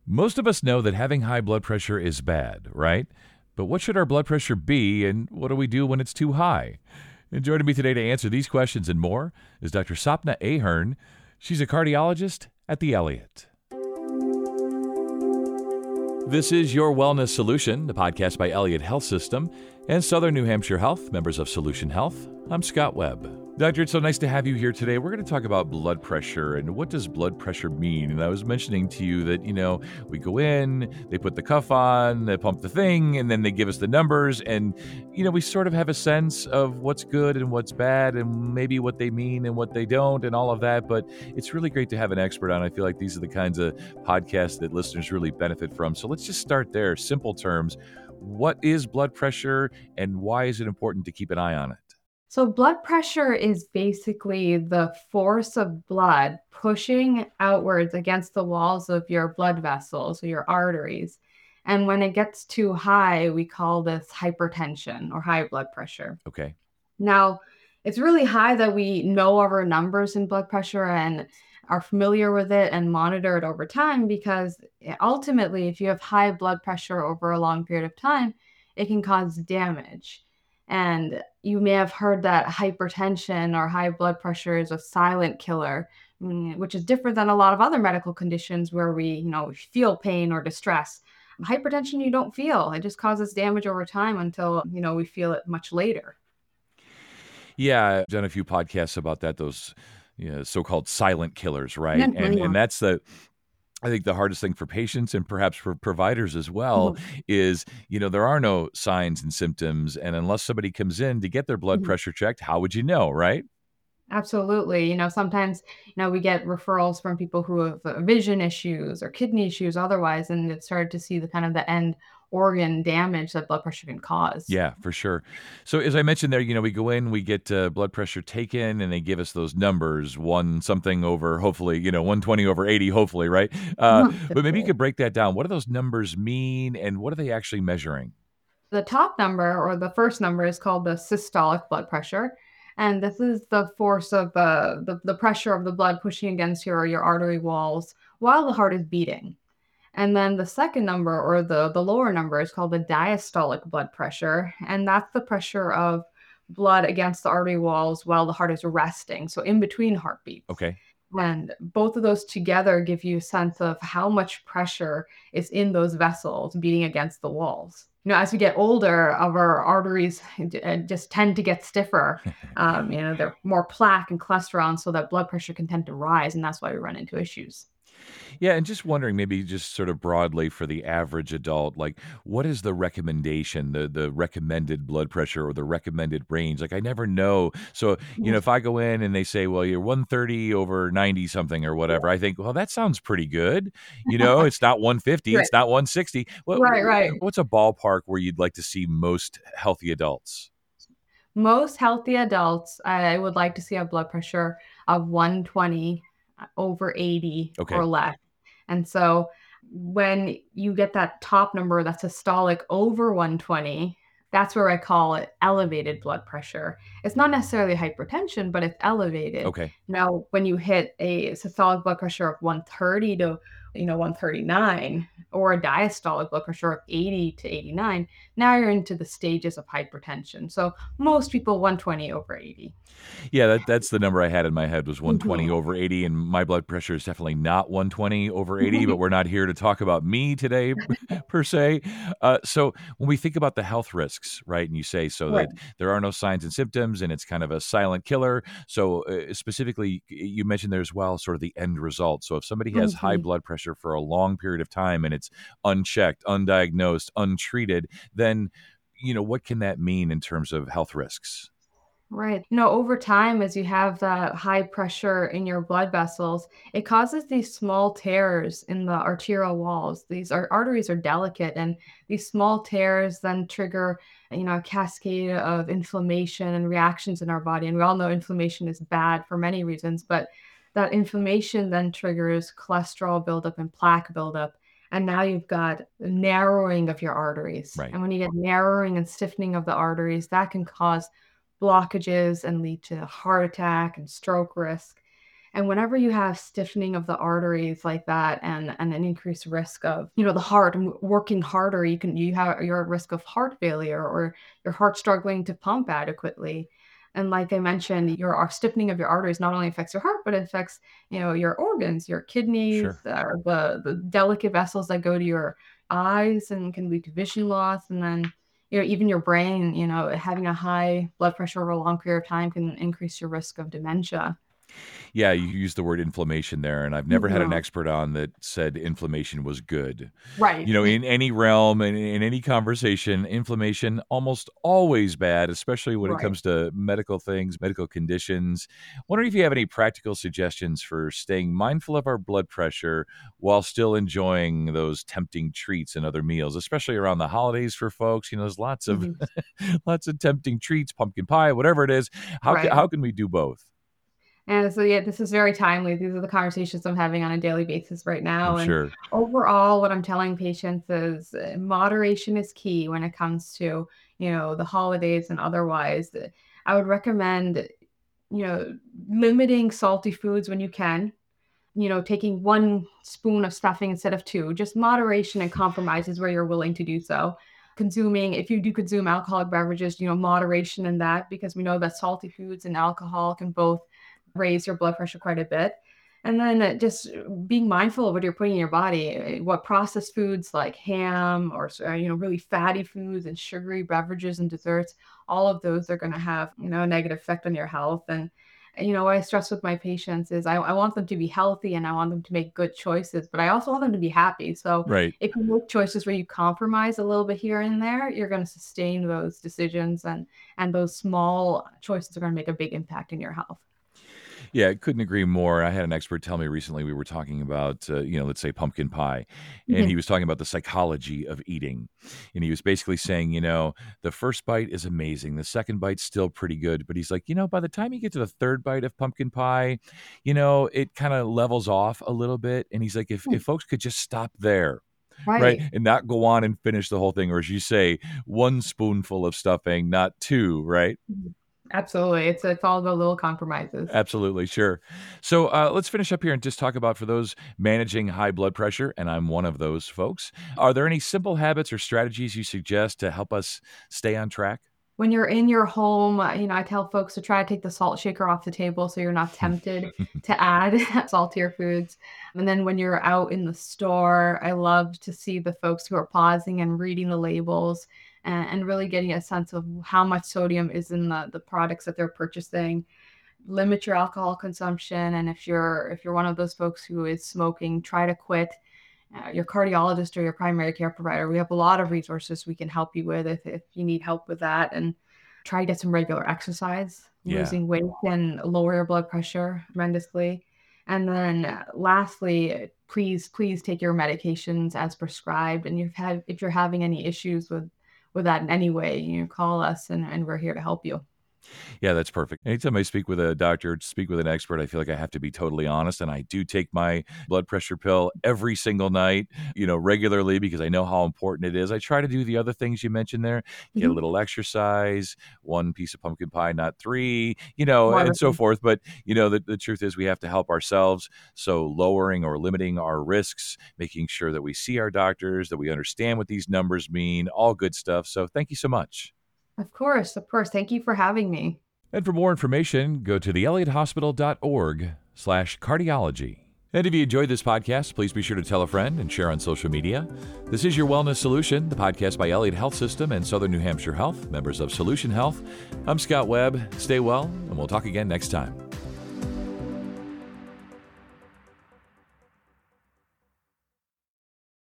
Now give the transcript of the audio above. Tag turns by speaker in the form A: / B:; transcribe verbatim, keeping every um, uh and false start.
A: Most of us know that having high blood pressure is bad, right? But what should our blood pressure be, and what do we do when it's too high? And joining me today to answer these questions and more is Doctor Sapna Ahern. She's a cardiologist at the Elliott. This is Your Wellness Solution, the podcast by Elliott Health System and Southern New Hampshire Health, members of Solution Health. I'm Scott Webb. Doctor, it's so nice to have you here today. We're going to talk about blood pressure and what does blood pressure mean? And I was mentioning to you that, you know, we go in, they put the cuff on, they pump the thing, and then they give us the numbers. And, you know, we sort of have a sense of what's good and what's bad and maybe what they mean and what they don't and all of that. But it's really great to have an expert on. I feel like these are the kinds of podcasts that listeners really benefit from. So let's just start there. Simple terms. What is blood pressure and why is it important to keep an eye on it?
B: So blood pressure is basically the force of blood pushing outwards against the walls of your blood vessels or your arteries. And when it gets too high, we call this hypertension or high blood pressure.
A: Okay.
B: Now, it's really high that we know our numbers in blood pressure and are familiar with it and monitor it over time, because ultimately, if you have high blood pressure over a long period of time, it can cause damage. And you may have heard that hypertension or high blood pressure is a silent killer, which is different than a lot of other medical conditions where we, you know, feel pain or distress. Hypertension, you don't feel. It just causes damage over time until, you know, we feel it much later.
A: Yeah, I've done a few podcasts about that, those you know, so-called silent killers, right?
B: Mm-hmm.
A: And and that's the I think the hardest thing for patients and perhaps for providers as well mm-hmm. is, you know, there are no signs and symptoms. And unless somebody comes in to get their blood mm-hmm. pressure checked, how would you know, right?
B: Absolutely. You know, sometimes, you know, we get referrals from people who have vision issues or kidney issues otherwise, and it's started to see the kind of the end organ damage that blood pressure can cause.
A: Yeah, for sure. So as I mentioned there, you know, we go in, we get uh, blood pressure taken, and they give us those numbers, one something over, hopefully, you know, one twenty over eighty, hopefully, right? Uh, but maybe you could break that down. What do those numbers mean, and what are they actually measuring?
B: The top number, or the first number, is called the systolic blood pressure. And this is the force of the, the, the pressure of the blood pushing against your, your artery walls while the heart is beating. And then the second number, or the, the lower number, is called the diastolic blood pressure. And that's the pressure of blood against the artery walls while the heart is resting, so in between heartbeats.
A: Okay.
B: And both of those together give you a sense of how much pressure is in those vessels beating against the walls. You know, as we get older, our arteries just tend to get stiffer. Um, you know, they're more plaque and cholesterol, so that blood pressure can tend to rise, and that's why we run into issues.
A: Yeah, and just wondering, maybe just sort of broadly for the average adult, like what is the recommendation, the the recommended blood pressure or the recommended range? Like I never know. So, you know, if I go in and they say, well, you're one thirty over ninety something or whatever, I think, well, that sounds pretty good. You know, it's not one fifty, right. It's not one sixty. What,
B: right, right.
A: What's a ballpark where you'd like to see most healthy adults?
B: Most healthy adults, I would like to see a blood pressure of one twenty over eighty okay. or less. And so when you get that top number that's systolic over one twenty, that's where I call it elevated blood pressure. It's not necessarily hypertension, but it's elevated.
A: Okay.
B: Now, when you hit a systolic blood pressure of one thirty to you know, one thirty-nine, or a diastolic blood pressure of eighty to eighty-nine, now you're into the stages of hypertension. So most people one twenty over eighty.
A: Yeah, that, that's the number I had in my head was one twenty mm-hmm. over eighty, and my blood pressure is definitely not one twenty over eighty, but we're not here to talk about me today per se. Uh, so when we think about the health risks, right, and you say so right. that there are no signs and symptoms and it's kind of a silent killer. So uh, specifically, you mentioned there as well sort of the end result. So if somebody has mm-hmm. high blood pressure for a long period of time and it's unchecked, undiagnosed, untreated, then, you know, what can that mean in terms of health risks?
B: Right. You know, over time, as you have that high pressure in your blood vessels, it causes these small tears in the arterial walls. These are, arteries are delicate, and these small tears then trigger, you know, a cascade of inflammation and reactions in our body. And we all know inflammation is bad for many reasons, but that inflammation then triggers cholesterol buildup and plaque buildup. And now you've got narrowing of your arteries.
A: Right.
B: And when you get narrowing and stiffening of the arteries, that can cause blockages and lead to heart attack and stroke risk. And whenever you have stiffening of the arteries like that and, and an increased risk of, you know, the heart m- working harder, you can, you have, you're at risk of heart failure or your heart struggling to pump adequately. And like I mentioned, your ar- stiffening of your arteries not only affects your heart, but it affects, you know, your organs, your kidneys,
A: Sure.
B: uh, the, the delicate vessels that go to your eyes and can lead to vision loss. And then, you know, even your brain, you know, having a high blood pressure over a long period of time can increase your risk of dementia.
A: Yeah, you used the word inflammation there, and I've never had an
B: Mhm.
A: expert on that said inflammation was good.
B: Right.
A: You know, in any realm and in any conversation, inflammation almost always bad, especially when it
B: Right.
A: comes to medical things, medical conditions. Wondering if you have any practical suggestions for staying mindful of our blood pressure while still enjoying those tempting treats and other meals, especially around the holidays for folks. You know, there's lots of
B: Mhm.
A: lots of tempting treats, pumpkin pie, whatever it is. How ca-
B: Right.
A: how can we do both?
B: And so, yeah, this is very timely. These are the conversations I'm having on a daily basis right
A: I'm
B: now. And
A: sure.
B: overall, what I'm telling patients is uh, moderation is key when it comes to, you know, the holidays and otherwise. Uh, I would recommend, you know, limiting salty foods when you can, you know, taking one spoon of stuffing instead of two, just moderation and compromises where you're willing to do so. Consuming, if you do consume alcoholic beverages, you know, moderation in that because we know that salty foods and alcohol can both raise your blood pressure quite a bit. And then uh, just being mindful of what you're putting in your body, uh, what processed foods like ham or, uh, you know, really fatty foods and sugary beverages and desserts, all of those are going to have, you know, a negative effect on your health. And you know, what I stress with my patients is I, I want them to be healthy and I want them to make good choices, but I also want them to be happy. So
A: Right.
B: if you make choices where you compromise a little bit here and there, you're going to sustain those decisions and and those small choices are going to make a big impact in your health.
A: Yeah, I couldn't agree more. I had an expert tell me recently we were talking about, uh, you know, let's say pumpkin pie, and he
B: Mhm.
A: was talking about the psychology of eating. And he was basically saying, you know, the first bite is amazing. The second bite's still pretty good. But he's like, you know, by the time you get to the third bite of pumpkin pie, you know, it kind of levels off a little bit. And he's like, if,
B: Hmm.
A: if folks could just stop there, right?
B: Right.
A: And not go on and finish the whole thing. Or as you say, one spoonful of stuffing, not two, right?
B: Mhm. Absolutely. It's it's all about little compromises.
A: Absolutely, sure. So uh, let's finish up here and just talk about for those managing high blood pressure, and I'm one of those folks. Are there any simple habits or strategies you suggest to help us stay on track?
B: When you're in your home, uh, you know, I tell folks to try to take the salt shaker off the table so you're not tempted to add saltier foods. And then when you're out in the store, I love to see the folks who are pausing and reading the labels and, and really getting a sense of how much sodium is in the, the products that they're purchasing. Limit your alcohol consumption. And if you're if you're one of those folks who is smoking, try to quit. Uh, your cardiologist or your primary care provider. We have a lot of resources we can help you with if, if you need help with that. And try to get some regular exercise.
A: Yeah.
B: Losing weight can lower your blood pressure tremendously. And then uh, lastly, please, please take your medications as prescribed. And you've had, if you're having any issues with, with that in any way, you call us and, and we're here to help you.
A: Yeah, that's perfect. Anytime I speak with a doctor, speak with an expert, I feel like I have to be totally honest. And I do take my blood pressure pill every single night, you know, regularly because I know how important it is. I try to do the other things you mentioned there, get a
B: Mhm.
A: little exercise, one piece of pumpkin pie, not three, you know, and so
B: Wonderful.
A: forth. But, you know, the, the truth is we have to help ourselves. So lowering or limiting our risks, making sure that we see our doctors, that we understand what these numbers mean, all good stuff. So thank you so much.
B: Of course, of course. Thank you for having me.
A: And for more information, go to the elliott hospital dot org slash cardiology. And if you enjoyed this podcast, please be sure to tell a friend and share on social media. This is Your Wellness Solution, the podcast by Elliott Health System and Southern New Hampshire Health, members of Solution Health. I'm Scott Webb. Stay well, and we'll talk again next time.